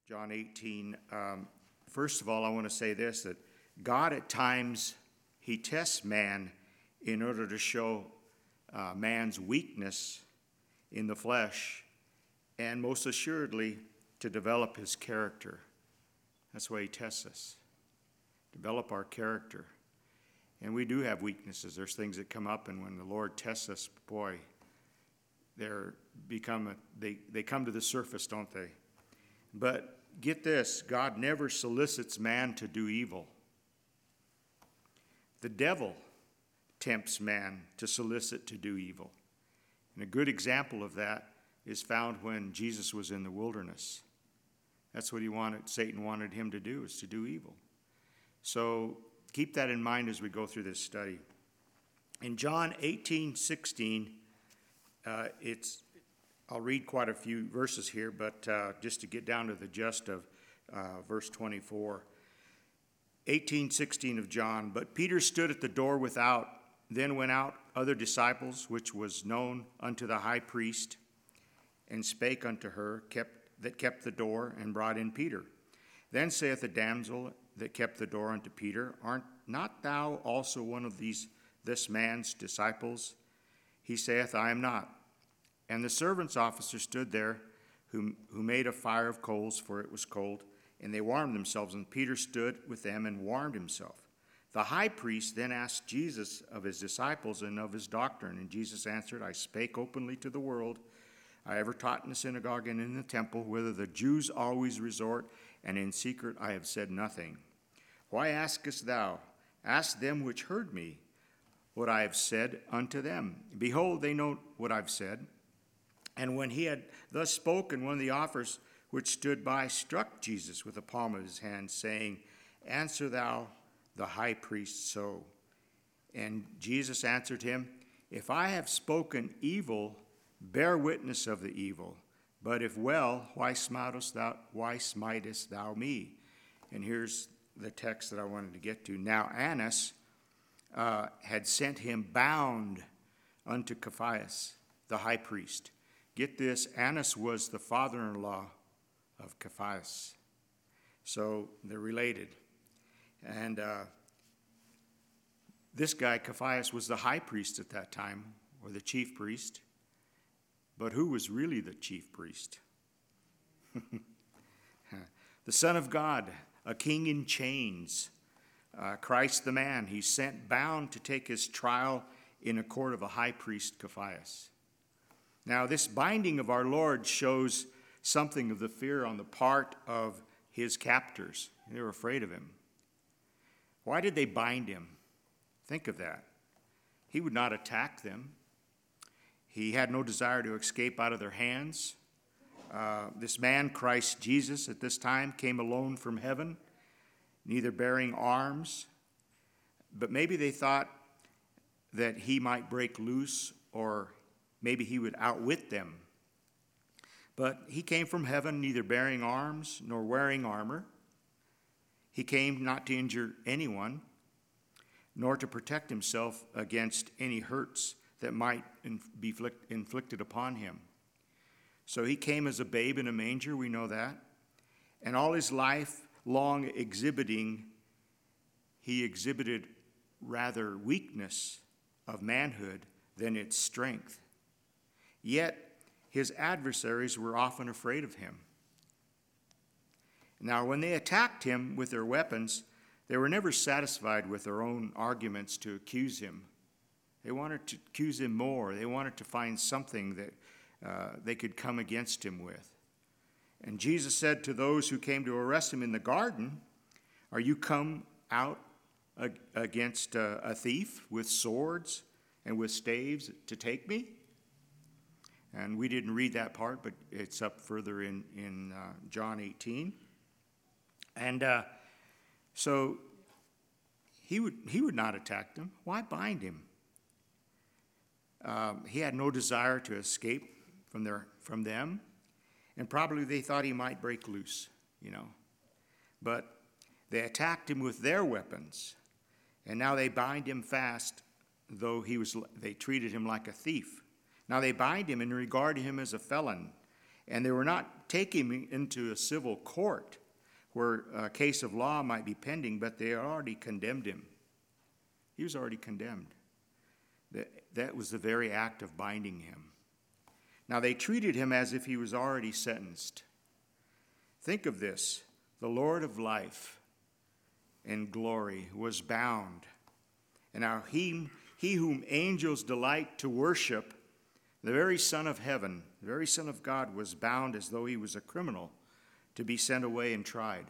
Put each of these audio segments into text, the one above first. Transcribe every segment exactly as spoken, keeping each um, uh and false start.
John eighteen. Um, first of all, I want to say this, that God at times, he tests man in order to show uh, man's weakness in the flesh, and most assuredly to develop his character. That's why he tests us. Develop our character. And we do have weaknesses. There's things that come up, and when the Lord tests us, boy, they're become a, they, they come to the surface, don't they? But get this, God never solicits man to do evil. The devil tempts man to solicit to do evil. And a good example of that is found when Jesus was in the wilderness. That's what he wanted, Satan wanted him to do, is to do evil. So keep that in mind as we go through this study. In John eighteen sixteen, uh, it's I'll read quite a few verses here, but uh, just to get down to the gist of uh, verse twenty-four. eighteen sixteen of John. But Peter stood at the door without. Then went out other disciples, which was known unto the high priest, and spake unto her kept, that kept the door, and brought in Peter. Then saith the damsel that kept the door unto Peter, Art not thou also one of these this man's disciples? He saith, I am not. And the servants' officer stood there, who, who made a fire of coals, for it was cold, and they warmed themselves, and Peter stood with them and warmed himself. The high priest then asked Jesus of his disciples and of his doctrine, and Jesus answered, I spake openly to the world. I ever taught in the synagogue and in the temple, whither the Jews always resort, and in secret I have said nothing. Why askest thou? Ask them which heard me what I have said unto them. Behold, they know what I've said. And when he had thus spoken, one of the officers which stood by struck Jesus with the palm of his hand, saying, Answer thou the high priest so. And Jesus answered him, If I have spoken evil, bear witness of the evil. But if well, why smitest thou, why smitest thou me? And here's the text that I wanted to get to. Now Annas uh, had sent him bound unto Caiaphas, the high priest. Get this, Annas was the father-in-law of Caiaphas. So they're related. And uh, this guy, Caiaphas, was the high priest at that time, or the chief priest. But who was really the chief priest? The Son of God, a king in chains, uh, Christ the man. He's sent bound to take his trial in a court of a high priest, Caiaphas. Now, this binding of our Lord shows something of the fear on the part of his captors. They were afraid of him. Why did they bind him? Think of that. He would not attack them. He had no desire to escape out of their hands. Uh, this man, Christ Jesus, at this time came alone from heaven, neither bearing arms. But maybe they thought that he might break loose, or maybe he would outwit them. But he came from heaven, neither bearing arms nor wearing armor. He came not to injure anyone, nor to protect himself against any hurts that might be inflicted upon him. So he came as a babe in a manger, we know that. And all his life long exhibiting, he exhibited rather weakness of manhood than its strength. Yet his adversaries were often afraid of him. Now, when they attacked him with their weapons, they were never satisfied with their own arguments to accuse him. They wanted to accuse him more. They wanted to find something that uh, they could come against him with. And Jesus said to those who came to arrest him in the garden, Are you come out ag- against uh, a thief with swords and with staves to take me? And we didn't read that part, but it's up further in, in uh, John eighteen. And uh, so he would, he would not attack them. Why bind him? Um, he had no desire to escape from their from them, and probably they thought he might break loose, you know. But they attacked him with their weapons, and now they bind him fast, though he was. They treated him like a thief. Now they bind him and regard him as a felon, and they were not take him into a civil court where a case of law might be pending, but they already condemned him. He was already condemned. That, that was the very act of binding him. Now, they treated him as if he was already sentenced. Think of this. The Lord of life and glory was bound. And now he, he whom angels delight to worship, the very Son of heaven, the very Son of God, was bound as though he was a criminal to be sent away and tried.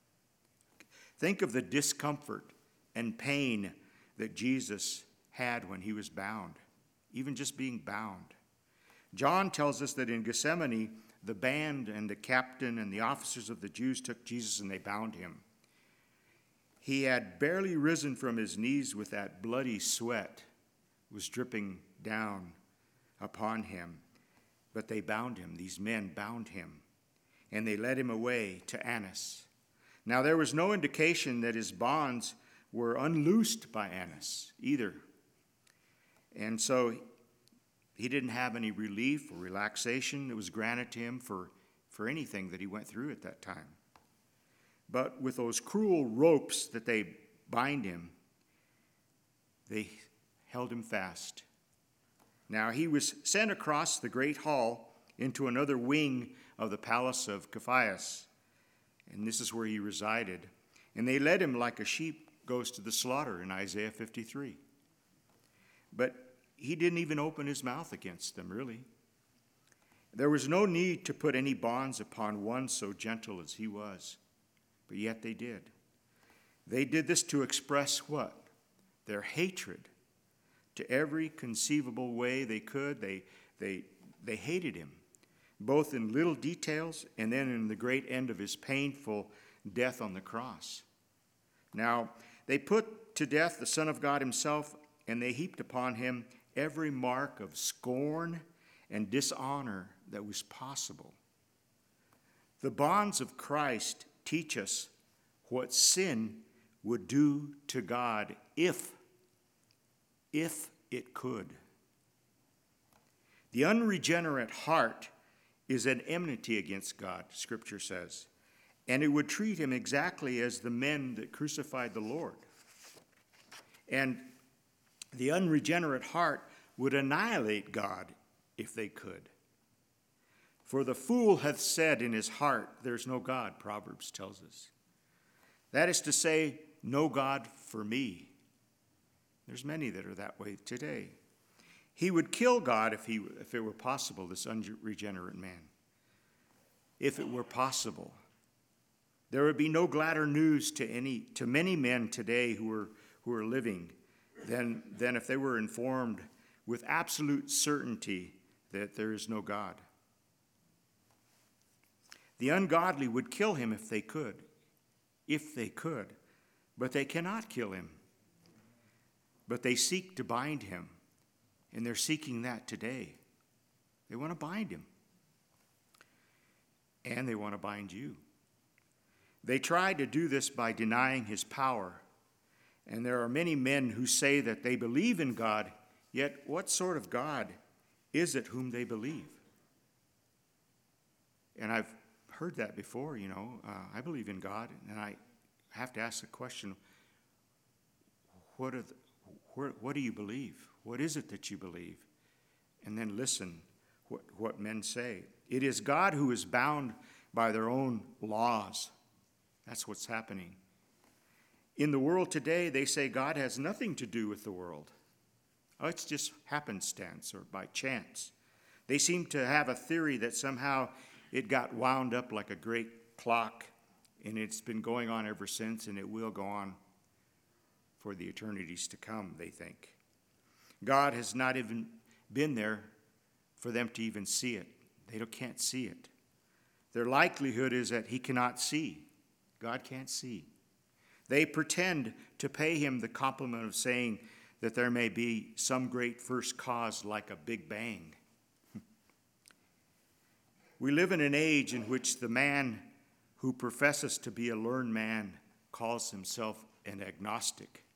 Think of the discomfort and pain that Jesus had when he was bound, even just being bound. John tells us that in Gethsemane, the band and the captain and the officers of the Jews took Jesus and they bound him. He had barely risen from his knees with that bloody sweat was dripping down upon him. But they bound him. These men bound him. And they led him away to Annas. Now there was no indication that his bonds were unloosed by Annas either. And so he didn't have any relief or relaxation that was granted to him for, for anything that he went through at that time. But with those cruel ropes that they bind him, they held him fast. Now he was sent across the great hall into another wing of the palace of Caiaphas, and this is where he resided. And they led him like a sheep goes to the slaughter in Isaiah fifty-three. But he didn't even open his mouth against them, really. There was no need to put any bonds upon one so gentle as he was, but yet they did. They did this to express what? Their hatred. To every conceivable way they could, they, they, they hated him, both in little details and then in the great end of his painful death on the cross. Now, they put to death the Son of God himself, and they heaped upon him every mark of scorn and dishonor that was possible. The bonds of Christ teach us what sin would do to God if, if it could. The unregenerate heart is an enmity against God, Scripture says, and it would treat him exactly as the men that crucified the Lord. And the unregenerate heart would annihilate God if they could. For the fool hath said in his heart, there's no God, Proverbs tells us. That is to say, no God for me. There's many that are that way today. He would kill God if he, if it were possible, this unregenerate man. If it were possible. There would be no gladder news to any to many men today who are who are living than, than if they were informed with absolute certainty that there is no God. The ungodly would kill him if they could, if they could, but they cannot kill him. But they seek to bind him, and they're seeking that today. They want to bind him, and they want to bind you. They try to do this by denying his power, and there are many men who say that they believe in God, yet what sort of God is it whom they believe? And I've heard that before, you know. Uh, I believe in God, and I have to ask the question, what, are the, where, what do you believe? What is it that you believe? And then listen what, what men say. It is God who is bound by their own laws. That's what's happening. In the world today, they say God has nothing to do with the world. Oh, it's just happenstance or by chance. They seem to have a theory that somehow it got wound up like a great clock, and it's been going on ever since, and it will go on for the eternities to come, they think. God has not even been there for them to even see it. They can't see it. Their likelihood is that he cannot see. God can't see. They pretend to pay him the compliment of saying that there may be some great first cause like a big bang. We live in an age in which the man who professes to be a learned man calls himself an agnostic.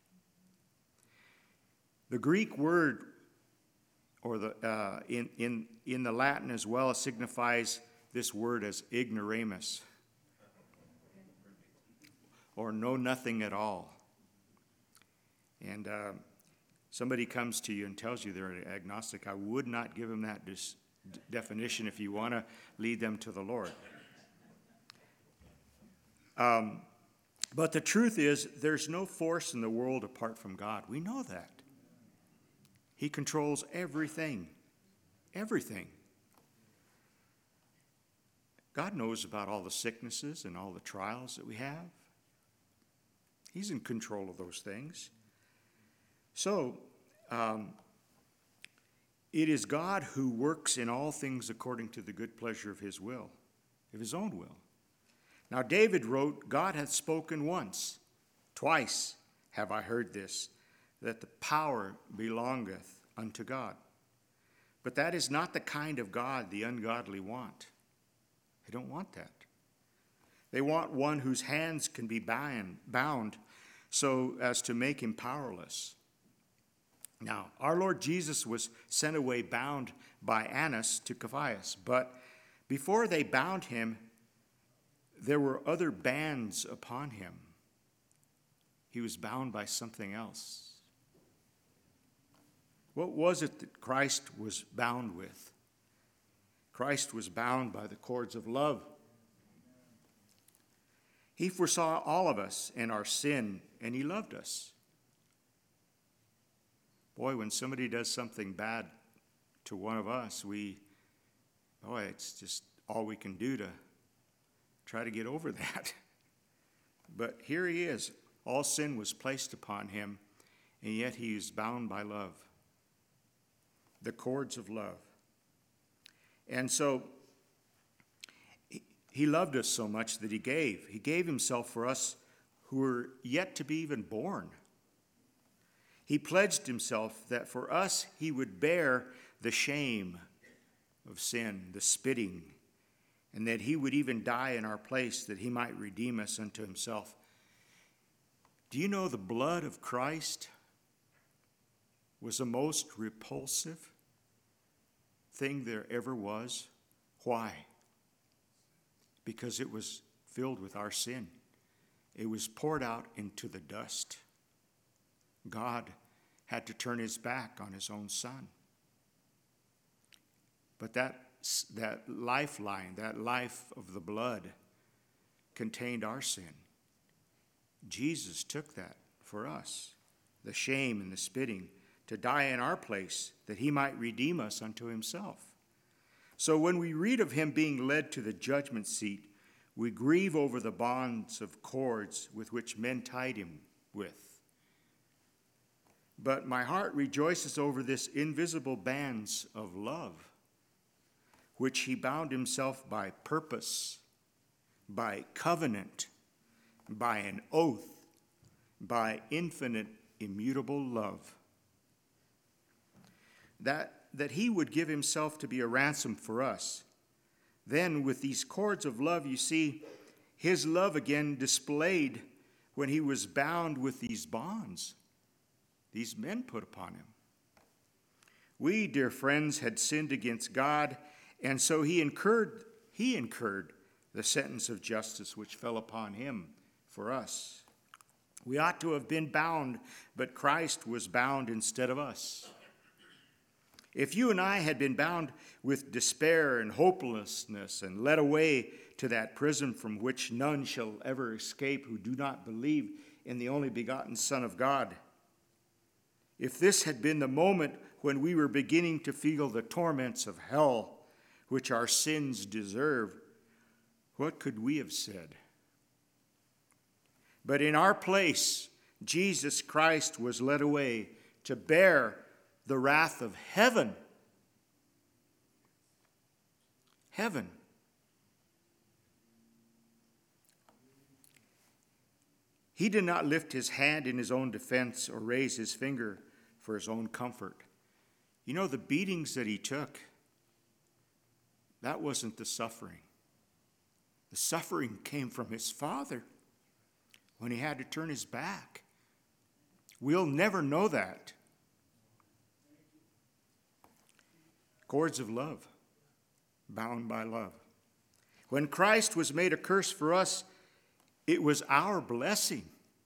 The Greek word, or the uh, in, in, in the Latin as well, signifies this word as ignoramus, or know nothing at all. And uh, somebody comes to you and tells you they're agnostic, I would not give them that dis- definition if you want to lead them to the Lord. Um, but the truth is, there's no force in the world apart from God. We know that. He controls everything. Everything. God knows about all the sicknesses and all the trials that we have. He's in control of those things. So, um, it is God who works in all things according to the good pleasure of his will, of his own will. Now, David wrote, God hath spoken once, twice have I heard this, that the power belongeth unto God. But that is not the kind of God the ungodly want. They don't want that. They want one whose hands can be bound so as to make him powerless. Now, our Lord Jesus was sent away bound by Annas to Caiaphas, but before they bound him, there were other bands upon him. He was bound by something else. What was it that Christ was bound with? Christ was bound by the cords of love. He foresaw all of us and our sin, and he loved us. Boy, when somebody does something bad to one of us, we, boy, it's just all we can do to try to get over that. But here he is. All sin was placed upon him, and yet he is bound by love. The cords of love. And so he, he loved us so much that he gave. He gave himself for us who were yet to be even born. He pledged himself that for us he would bear the shame of sin, the spitting, and that he would even die in our place that he might redeem us unto himself. Do you know the blood of Christ was the most repulsive thing there ever was? Why? Because it was filled with our sin. It was poured out into the dust. God had to turn his back on his own son. But that, that lifeline, that life of the blood, contained our sin. Jesus took that for us, the shame and the spitting, to die in our place, that he might redeem us unto himself. So when we read of him being led to the judgment seat, we grieve over the bonds of cords with which men tied him with. But my heart rejoices over this invisible bands of love, which he bound himself by purpose, by covenant, by an oath, by infinite, immutable love. That, that he would give himself to be a ransom for us. Then with these cords of love, you see, his love again displayed when he was bound with these bonds these men put upon him. We, dear friends, had sinned against God, and so he incurred, he incurred the sentence of justice which fell upon him for us. We ought to have been bound, but Christ was bound instead of us. If you and I had been bound with despair and hopelessness and led away to that prison from which none shall ever escape who do not believe in the only begotten Son of God, if this had been the moment when we were beginning to feel the torments of hell, which our sins deserve, what could we have said? But in our place, Jesus Christ was led away to bear the wrath of heaven. Heaven. He did not lift his hand in his own defense or raise his finger for his own comfort. You know, the beatings that he took, that wasn't the suffering. The suffering came from his Father when he had to turn his back. We'll never know that. Cords of love, bound by love. When Christ was made a curse for us, it was our blessing.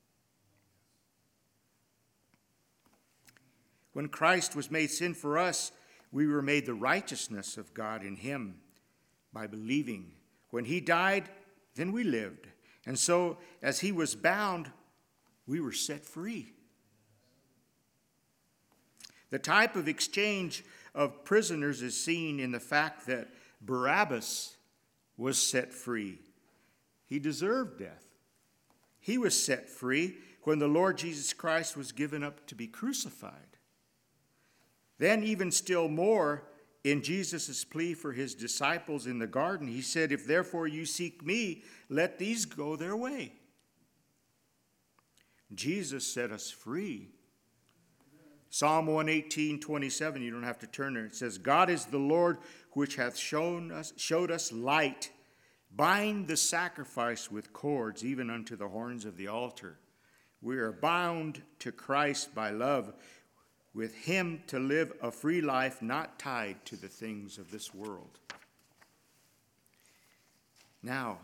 When Christ was made sin for us, we were made the righteousness of God in him by believing. When he died, then we lived. And so, as he was bound, we were set free. The type of exchange of prisoners is seen in the fact that Barabbas was set free. He deserved death. He was set free when the Lord Jesus Christ was given up to be crucified. Then, even still more, in Jesus' plea for his disciples in the garden, he said, "If therefore you seek me, let these go their way." Jesus set us free. Psalm one eighteen, twenty-seven, you don't have to turn there. It says, "God is the Lord which hath shown us, showed us light. Bind the sacrifice with cords, even unto the horns of the altar." We are bound to Christ by love, with him to live a free life not tied to the things of this world. Now,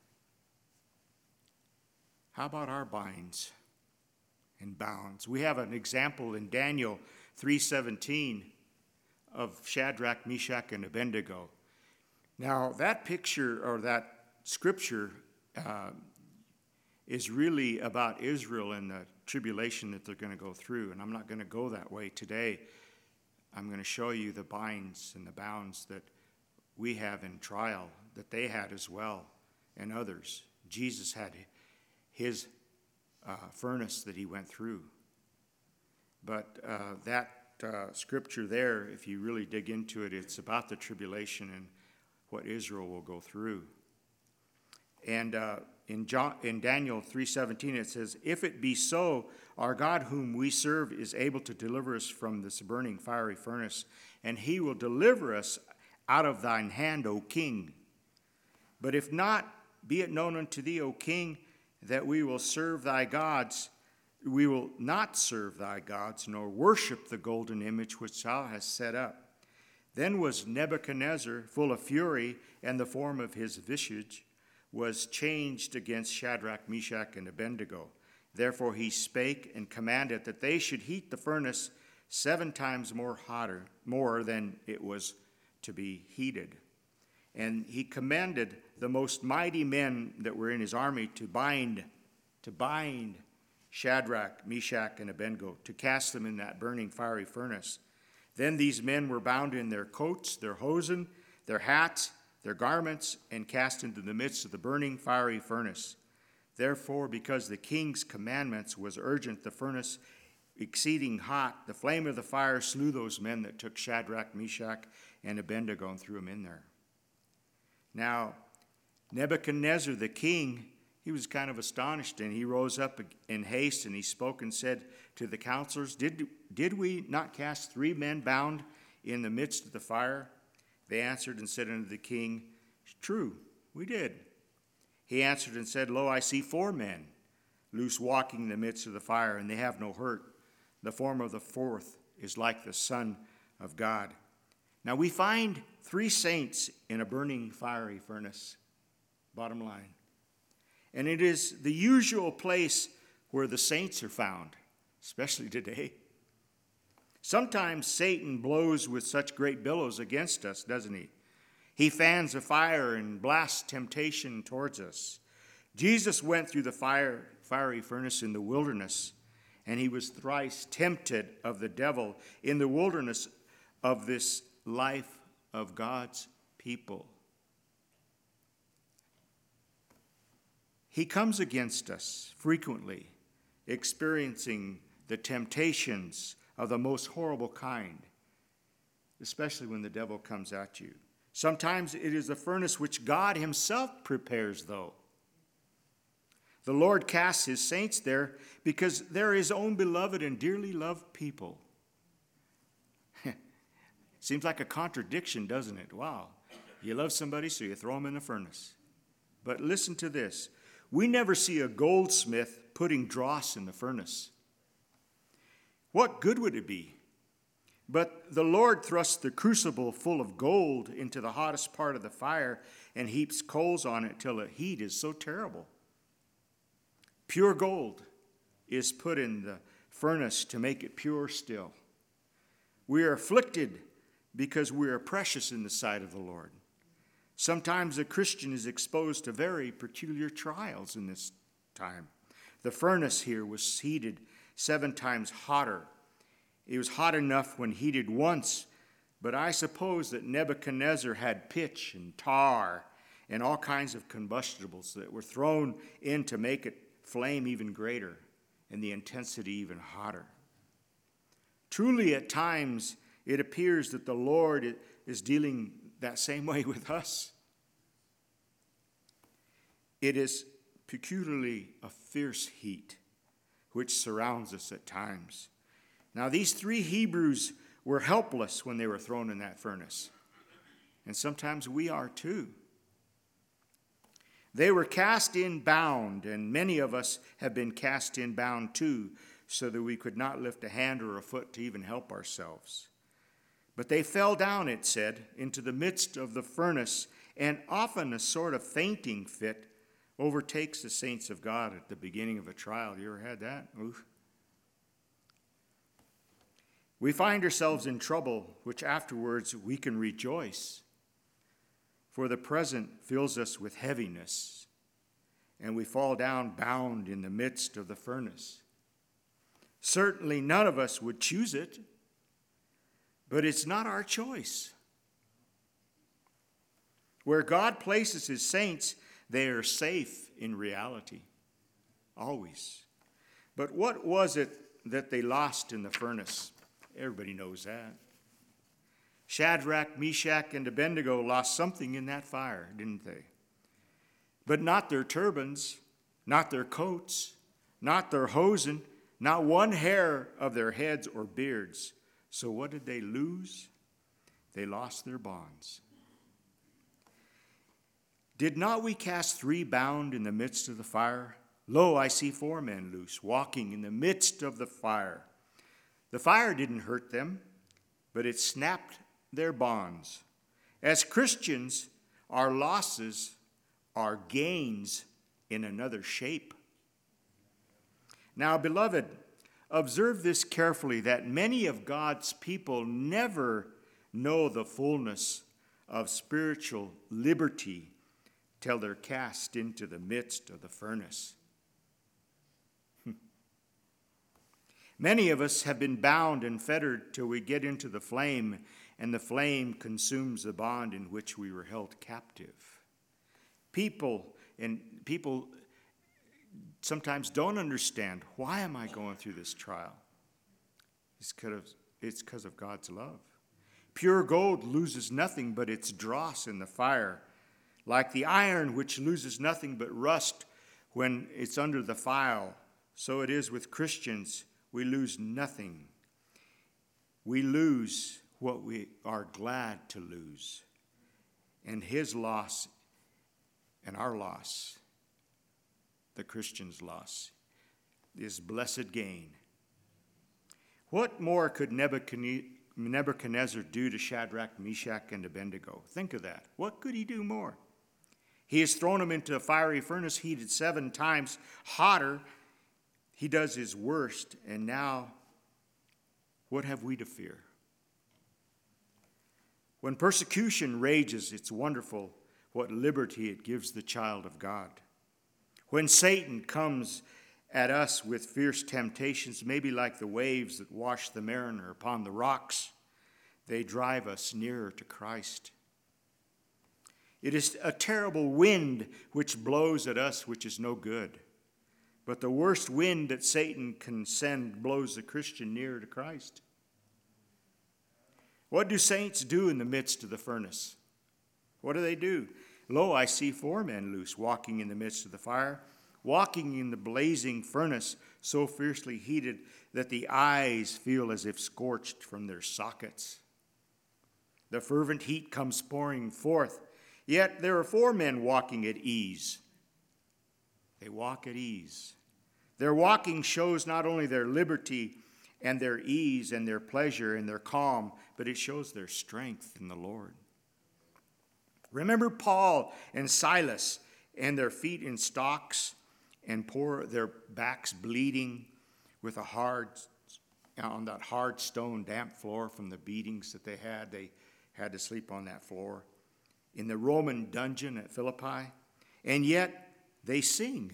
how about our binds and bounds? We have an example in Daniel three seventeen of Shadrach, Meshach, and Abednego. Now, that picture or that scripture uh, is really about Israel and the tribulation that they're going to go through. And I'm not going to go that way today. I'm going to show you the binds and the bounds that we have in trial, that they had as well, and others. Jesus had his uh, furnace that he went through. But uh, that uh, scripture there, if you really dig into it, it's about the tribulation and what Israel will go through. And uh, in, John, in Daniel three seventeen, it says, "If it be so, our God whom we serve is able to deliver us from this burning fiery furnace, and he will deliver us out of thine hand, O king. But if not, be it known unto thee, O king, that we will serve thy gods. We will not serve thy gods, nor worship the golden image which thou hast set up." Then was Nebuchadnezzar full of fury, and the form of his visage was changed against Shadrach, Meshach, and Abednego. Therefore he spake and commanded that they should heat the furnace seven times more hotter, more than it was to be heated. And he commanded the most mighty men that were in his army to bind, to bind Shadrach, Meshach, and Abednego, to cast them in that burning fiery furnace. Then these men were bound in their coats, their hosen, their hats, their garments, and cast into the midst of the burning fiery furnace. Therefore, because the king's commandments was urgent, the furnace exceeding hot, the flame of the fire slew those men that took Shadrach, Meshach, and Abednego and threw them in there. Now, Nebuchadnezzar the king, he was kind of astonished, and he rose up in haste, and he spoke and said to the counselors, Did, did we not cast three men bound in the midst of the fire? They answered and said unto the king, True, we did. He answered and said, Lo, I see four men loose walking in the midst of the fire, and they have no hurt. The form of the fourth is like the Son of God. Now we find three saints in a burning fiery furnace, bottom line. And it is the usual place where the saints are found, especially today. Sometimes Satan blows with such great billows against us, doesn't he? He fans a fire and blasts temptation towards us. Jesus went through the fire, fiery furnace in the wilderness, and he was thrice tempted of the devil in the wilderness of this life of God's people. He comes against us frequently, experiencing the temptations of the most horrible kind, especially when the devil comes at you. Sometimes it is the furnace which God himself prepares, though. The Lord casts his saints there because they're his own beloved and dearly loved people. Seems like a contradiction, doesn't it? Wow. You love somebody, so you throw them in the furnace. But listen to this. We never see a goldsmith putting dross in the furnace. What good would it be? But the Lord thrust the crucible full of gold into the hottest part of the fire, and heaps coals on it till the heat is so terrible. Pure gold is put in the furnace to make it pure still. We are afflicted because we are precious in the sight of the Lord. Sometimes a Christian is exposed to very peculiar trials in this time. The furnace here was heated seven times hotter. It was hot enough when heated once, but I suppose that Nebuchadnezzar had pitch and tar and all kinds of combustibles that were thrown in to make it flame even greater and the intensity even hotter. Truly, at times, it appears that the Lord is dealing that same way with us. It is peculiarly a fierce heat which surrounds us at times. Now, these three Hebrews were helpless when they were thrown in that furnace. And sometimes we are too. They were cast in bound, and many of us have been cast in bound too, so that we could not lift a hand or a foot to even help ourselves. But they fell down, it said, into the midst of the furnace, and often a sort of fainting fit overtakes the saints of God at the beginning of a trial. You ever had that? Oof. We find ourselves in trouble, which afterwards we can rejoice, for the present fills us with heaviness, and we fall down bound in the midst of the furnace. Certainly none of us would choose it, but it's not our choice. Where God places his saints, they are safe in reality, always. But what was it that they lost in the furnace? Everybody knows that. Shadrach, Meshach, and Abednego lost something in that fire, didn't they? But not their turbans, not their coats, not their hosen, not one hair of their heads or beards. So what did they lose? They lost their bonds. Did not we cast three bound in the midst of the fire? Lo, I see four men loose, walking in the midst of the fire. The fire didn't hurt them, but it snapped their bonds. As Christians, our losses are gains in another shape. Now, beloved, observe this carefully, that many of God's people never know the fullness of spiritual liberty till they're cast into the midst of the furnace. Many of us have been bound and fettered till we get into the flame, and the flame consumes the bond in which we were held captive. People and people sometimes don't understand, why am I going through this trial? It's because of, it's because of God's love. Pure gold loses nothing but its dross in the fire, like the iron which loses nothing but rust when it's under the file. So it is with Christians. We lose nothing. We lose what we are glad to lose. And his loss and our loss, the Christian's loss, is blessed gain. What more could Nebuchadnezzar do to Shadrach, Meshach, and Abednego? Think of that. What could he do more? He has thrown them into a fiery furnace heated seven times hotter. He does his worst, and now what have we to fear? When persecution rages, it's wonderful what liberty it gives the child of God. When Satan comes at us with fierce temptations, maybe like the waves that wash the mariner upon the rocks, they drive us nearer to Christ. It is a terrible wind which blows at us, which is no good. But the worst wind that Satan can send blows the Christian nearer to Christ. What do saints do in the midst of the furnace? What do they do? Lo, I see four men loose, walking in the midst of the fire, walking in the blazing furnace, so fiercely heated that the eyes feel as if scorched from their sockets. The fervent heat comes pouring forth, yet there are four men walking at ease. They walk at ease. Their walking shows not only their liberty and their ease and their pleasure and their calm, but it shows their strength in the Lord. Remember Paul and Silas and their feet in stocks and poor, their backs bleeding with a hard, on that hard stone damp floor from the beatings that they had. They had to sleep on that floor in the Roman dungeon at Philippi. And yet they sing.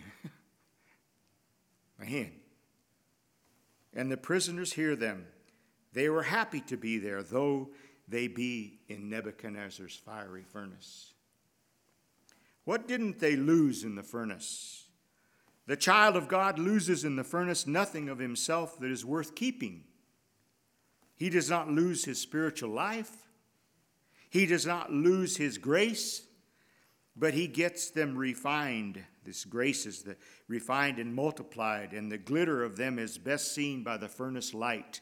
Man. And the prisoners hear them. They were happy to be there, though they be in Nebuchadnezzar's fiery furnace. What didn't they lose in the furnace? The child of God loses in the furnace nothing of himself that is worth keeping. He does not lose his spiritual life. He does not lose his grace, but he gets them refined. This grace is the refined and multiplied, and the glitter of them is best seen by the furnace light.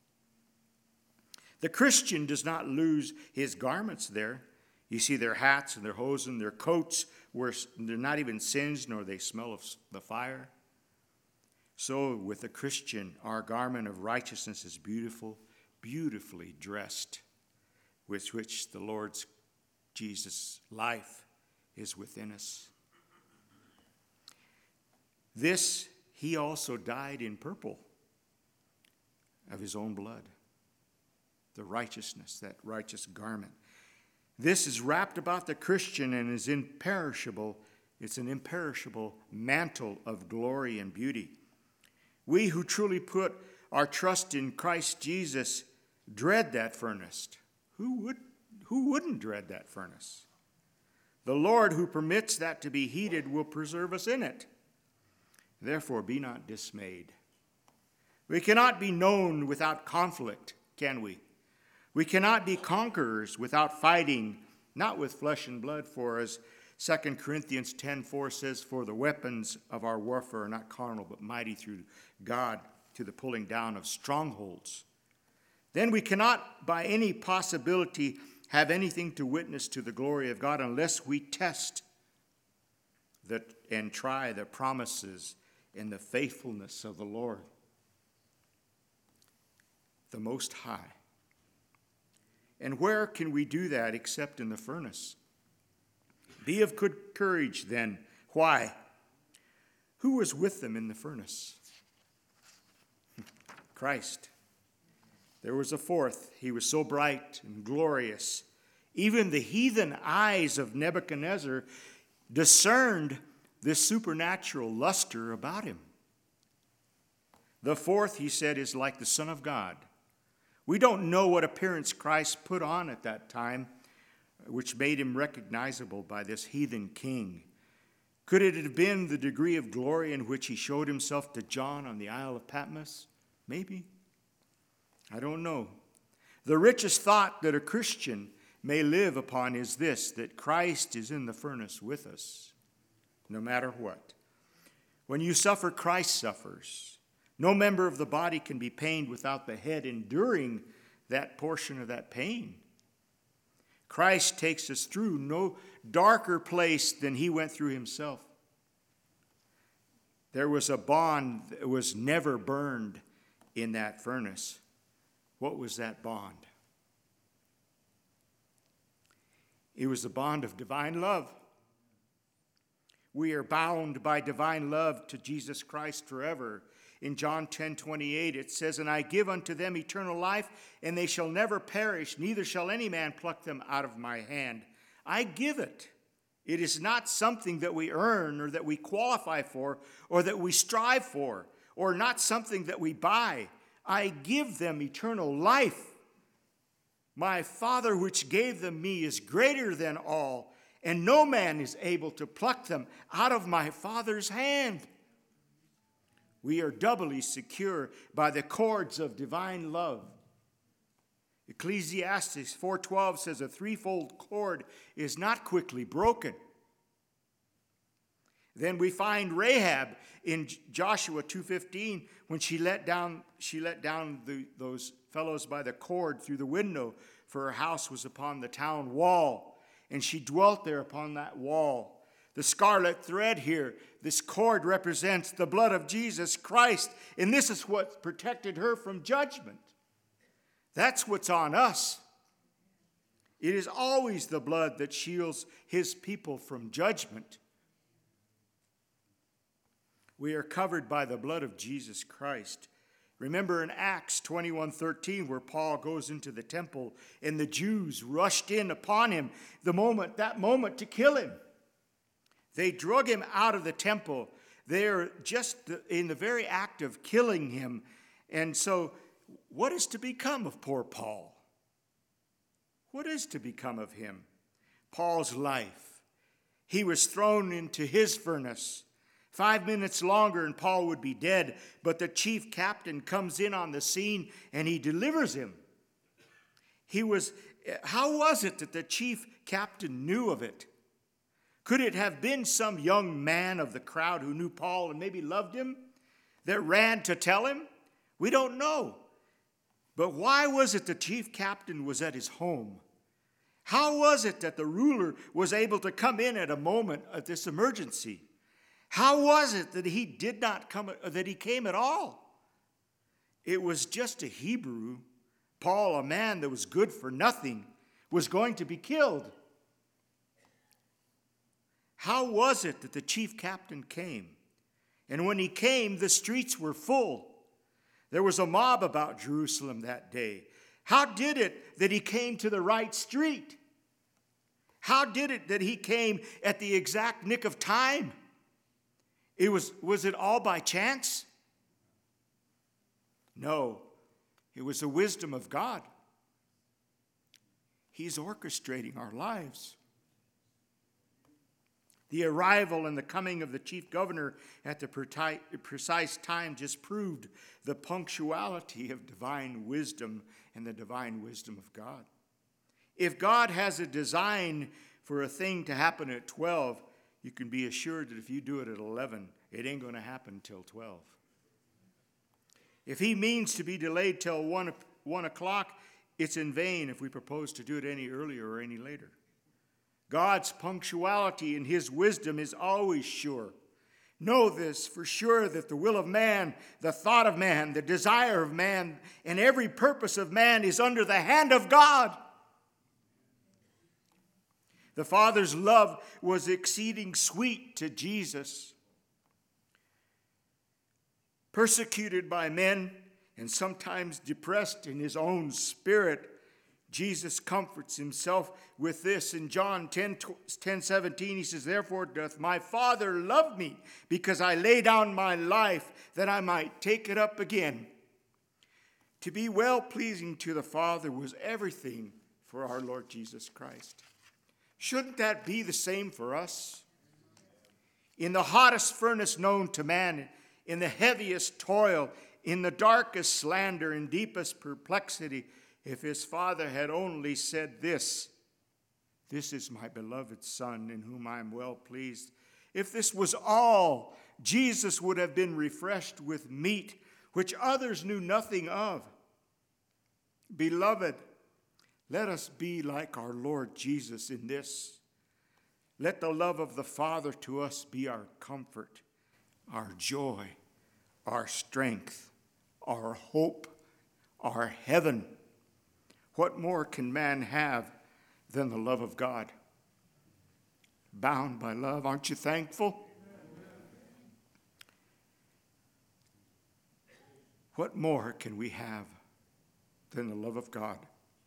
The Christian does not lose his garments there. You see their hats and their hosen, their coats, where they're not even singed, nor they smell of the fire. So with the Christian, our garment of righteousness is beautiful, beautifully dressed, with which the Lord's Jesus' life is within us. This, he also died in purple of his own blood. The righteousness, that righteous garment. This is wrapped about the Christian and is imperishable. It's an imperishable mantle of glory and beauty. We who truly put our trust in Christ Jesus dread that furnace. Who would, who wouldn't dread that furnace? The Lord who permits that to be heated will preserve us in it. Therefore, be not dismayed. We cannot be known without conflict, can we? We cannot be conquerors without fighting, not with flesh and blood, for as Second Corinthians ten four says, for the weapons of our warfare are not carnal, but mighty through God to the pulling down of strongholds. Then we cannot by any possibility have anything to witness to the glory of God unless we test that and try the promises and the faithfulness of the Lord, the Most High. And where can we do that except in the furnace? Be of good courage then. Why? Who was with them in the furnace? Christ. There was a fourth. He was so bright and glorious. Even the heathen eyes of Nebuchadnezzar discerned this supernatural luster about him. The fourth, he said, is like the Son of God. We don't know what appearance Christ put on at that time, which made him recognizable by this heathen king. Could it have been the degree of glory in which he showed himself to John on the Isle of Patmos? Maybe. I don't know. The richest thought that a Christian may live upon is this, that Christ is in the furnace with us, no matter what. When you suffer, Christ suffers. No member of the body can be pained without the head enduring that portion of that pain. Christ takes us through no darker place than he went through himself. There was a bond that was never burned in that furnace. What was that bond? It was the bond of divine love. We are bound by divine love to Jesus Christ forever. In John ten twenty-eight, it says, and I give unto them eternal life, and they shall never perish, neither shall any man pluck them out of my hand. I give it. It is not something that we earn or that we qualify for or that we strive for or not something that we buy. I give them eternal life. My Father which gave them me is greater than all, and no man is able to pluck them out of my Father's hand. We are doubly secure by the cords of divine love. Ecclesiastes four twelve says a threefold cord is not quickly broken. Then we find Rahab in Joshua two fifteen when she let down she let down the, those fellows by the cord through the window, for her house was upon the town wall, and she dwelt there upon that wall. The scarlet thread here, this cord represents the blood of Jesus Christ, and this is what protected her from judgment. That's what's on us. It is always the blood that shields his people from judgment. We are covered by the blood of Jesus Christ. Remember in Acts twenty-one thirteen, where Paul goes into the temple and the Jews rushed in upon him the moment, that moment to kill him. They drug him out of the temple. They're just in the very act of killing him. And so what is to become of poor Paul? What is to become of him? Paul's life. He was thrown into his furnace. Five minutes longer and Paul would be dead, but the chief captain comes in on the scene and he delivers him. He was, how was it that the chief captain knew of it? Could it have been some young man of the crowd who knew Paul and maybe loved him that ran to tell him? We don't know. But why was it the chief captain was at his home? How was it that the ruler was able to come in at a moment of this emergency? How was it that he did not come, that he came at all? It was just a Hebrew. Paul, a man that was good for nothing, was going to be killed. How was it that the chief captain came? And when he came, the streets were full. There was a mob about Jerusalem that day. How did it that he came to the right street? How did it that he came at the exact nick of time? It was, was it all by chance? No, it was the wisdom of God. He's orchestrating our lives. The arrival and the coming of the chief governor at the precise time just proved the punctuality of divine wisdom and the divine wisdom of God. If God has a design for a thing to happen at twelve, you can be assured that if you do it at eleven, it ain't going to happen until twelve. If he means to be delayed till one, one o'clock, it's in vain if we propose to do it any earlier or any later. God's punctuality and his wisdom is always sure. Know this for sure, that the will of man, the thought of man, the desire of man, and every purpose of man is under the hand of God. The Father's love was exceeding sweet to Jesus. Persecuted by men and sometimes depressed in his own spirit, Jesus comforts himself with this. In John ten, ten seventeen, he says, "Therefore doth my Father love me, because I lay down my life, that I might take it up again." To be well-pleasing to the Father was everything for our Lord Jesus Christ. Shouldn't that be the same for us? In the hottest furnace known to man, in the heaviest toil, in the darkest slander and deepest perplexity, if his Father had only said this, "This is my beloved Son, in whom I am well pleased," if this was all, Jesus would have been refreshed with meat which others knew nothing of. Beloved, let us be like our Lord Jesus in this. Let the love of the Father to us be our comfort, our joy, our strength, our hope, our heaven. What more can man have than the love of God? Bound by love, aren't you thankful? What more can we have than the love of God?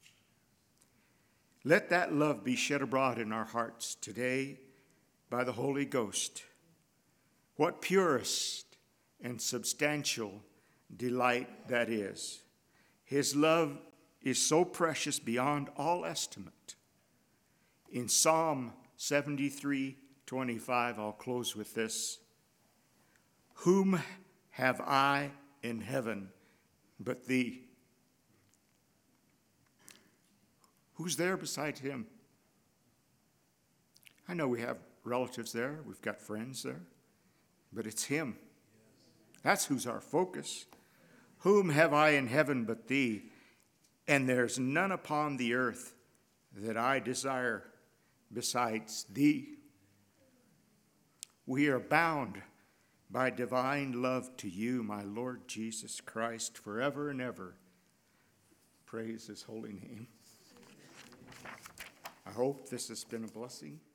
Let that love be shed abroad in our hearts today by the Holy Ghost. What purest and substantial delight that is. His love is so precious beyond all estimate. In Psalm seventy-three twenty-five, I'll close with this. "Whom have I in heaven but thee?" Who's there besides him? I know we have relatives there, we've got friends there, but it's him. That's who's our focus. "Whom have I in heaven but thee? And there's none upon the earth that I desire besides thee." We are bound by divine love to you, my Lord Jesus Christ, forever and ever. Praise his holy name. I hope this has been a blessing.